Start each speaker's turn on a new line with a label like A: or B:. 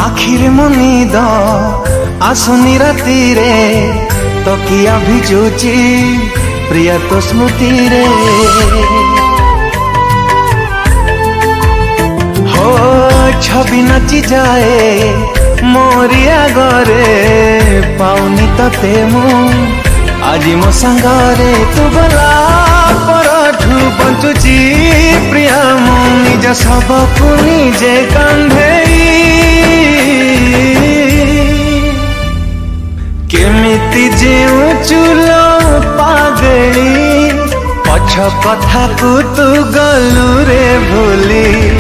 A: आखिर मुनिद आसुनी राति रे तकिया भिजुची प्रिया तो स्मृति रे हो छवि नाची जाए मोरिया गरे पाउनी तते मु आज मो संगरे तू गला परठू बंचुची प्रिया मु निज सबकु निजे कांधेई केमिति जेउ चुलो पागली पछ कथा को तू गलु रे भूली।